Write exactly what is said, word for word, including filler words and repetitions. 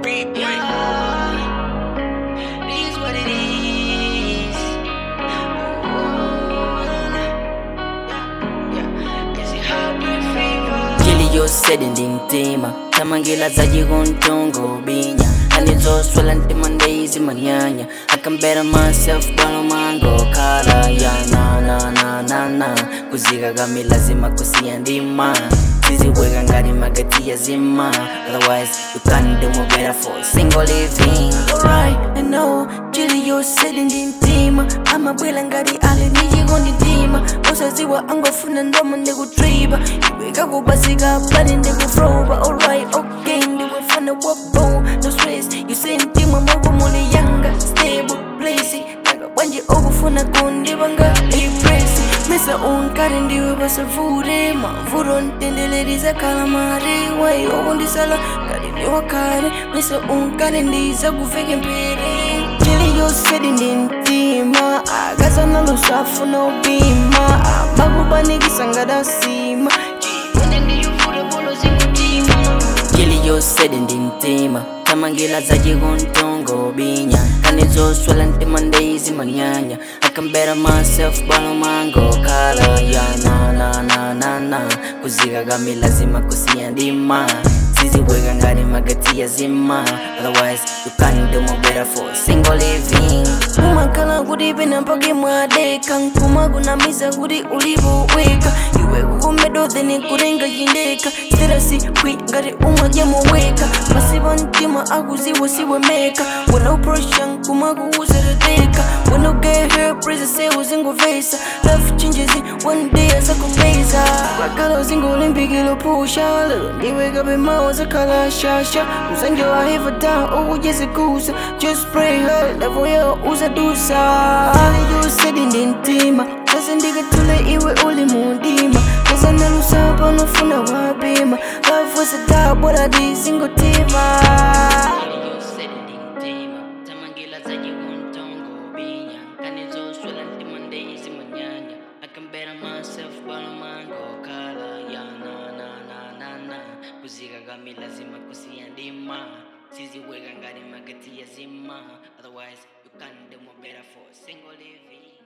beat, boy. Yeah, it is what it is. Oh, yeah, yeah. It's a heartbreak fever. Kilio sedindi ntima tamangila zaji gontongo binya anizoswela ntima ndeizi manyanya I can better myself balo mango kala ya na na na na na kuzika kami lazima kusiyandima siziweka ngati magati ya zima otherwise you can't do more better for single living. Alright, I know Kilio sedindi ntima amabwela ngati ali nichikondindima osaziwa angofuna ndoma ndikutriba iweka kubasika bali ndikufroba. Alright, okay, ndikufuna wabo no stress you say ntima mwako muli yanga stable place nanga wanje okufuna kundibanga ipresi mesa unkari ndiwe basavure mavuro ntendeleriza kalamari wai okundisala ngati ndiwakale mesa unkari ndiza kuveke mpere Kilio sedindi ntima akazana lusafu no bima amakubanikisa ngadasima chiwende ndiyuvule bolo zikutima Kilio sedindi ntima tamangila zaji gontongo binya kanizoswela ntima ndeizi manyanya I can better myself balo mango kala ya na na na na na kuzika kami lazima kusiyandima siziweka ngati magati ya zima otherwise you can't do more better for single living. Umakala kuti pena mpake mwadeka nkuma kunamiza kuti ulipoweka iwe kukomedo then kutenga chindeka sterasi kwi ngati umwadya moweka masipa mtima akuziwa siwemeka wena uprosha nkuma kuuzeredeka wena get her praise say uzingovesa love changes one day azakupeza wakala uzingolimbikilo pusha lelo ndiweka bemao zakala shasha uzange wahiva down ukujezikusa just pray her level yo uzadusa Kilio sedindi ntima kaze ndikatule iwe uli mundima kaza nalusapa nofuna wabima love was a dog but I did single tima Kilio sedindi ntima tamangila zaji gontongo binya kanizoswela ntima ndeizi manyanya I can better myself balo mango kala ya na na na na na kuzika kami lazima kusiyandima siziweka ngati magati ya zima otherwise you can't do more better for single living.